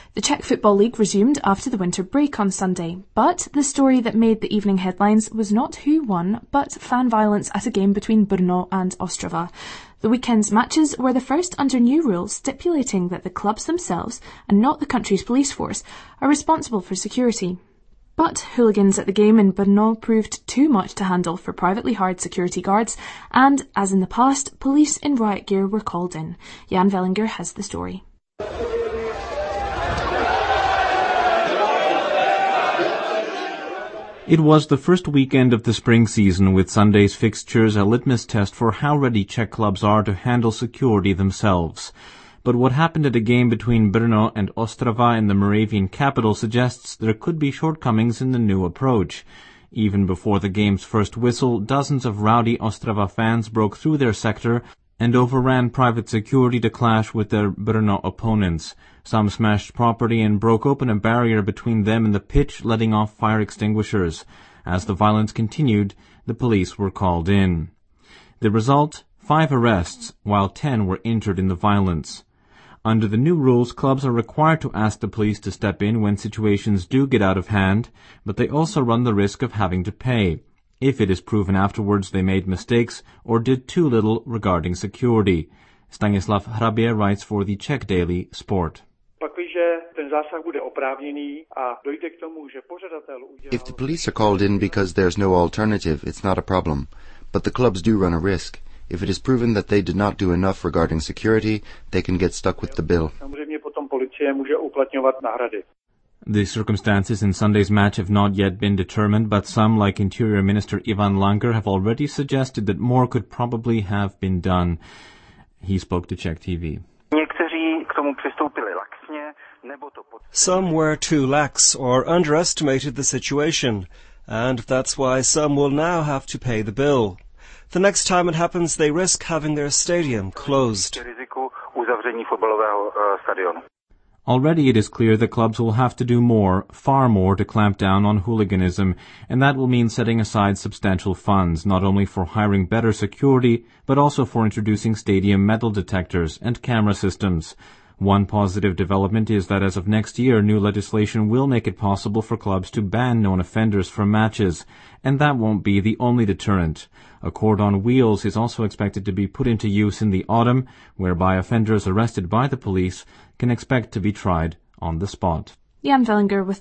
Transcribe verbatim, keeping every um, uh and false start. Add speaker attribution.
Speaker 1: The Czech Football League resumed after the winter break on Sunday, but the story that made the evening headlines was not who won, but fan violence at a game between Brno and Ostrava. The weekend's matches were the first under new rules stipulating that the clubs themselves, and not the country's police force, are responsible for security. But hooligans at the game in Brno proved too much to handle for privately hired security guards, and, as in the past, police in riot gear were called in. Jan Vellinger has the story.
Speaker 2: It was the first weekend of the spring season, with Sunday's fixtures a litmus test for how ready Czech clubs are to handle security themselves. But what happened at a game between Brno and Ostrava in the Moravian capital suggests there could be shortcomings in the new approach. Even before the game's first whistle, dozens of rowdy Ostrava fans broke through their sector and overran private security to clash with their Brno opponents. Some smashed property and broke open a barrier between them and the pitch, letting off fire extinguishers. As the violence continued, the police were called in. The result? Five arrests, while ten were injured in the violence. Under the new rules, clubs are required to ask the police to step in when situations do get out of hand, but they also run the risk of having to pay, if it is proven afterwards they made mistakes or did too little regarding security. Stanislav Hrabě writes for the Czech daily Sport.
Speaker 3: If the police are called in because there's no alternative, it's not a problem, but the clubs do run a risk. If it is proven that they did not do enough regarding security, they can get stuck with the bill.
Speaker 2: The circumstances in Sunday's match have not yet been determined, but some, like Interior Minister Ivan Langer, have already suggested that more could probably have been done. He spoke to Czech T V.
Speaker 4: Some were too lax or underestimated the situation, and that's why some will now have to pay the bill. The next time it happens, they risk having their stadium closed.
Speaker 2: Already it is clear that clubs will have to do more, far more, to clamp down on hooliganism, and that will mean setting aside substantial funds, not only for hiring better security, but also for introducing stadium metal detectors and camera systems. One positive development is that as of next year, new legislation will make it possible for clubs to ban known offenders from matches, and that won't be the only deterrent. A cord on wheels is also expected to be put into use in the autumn, whereby offenders arrested by the police can expect to be tried on the spot.
Speaker 1: Jan Vellinger with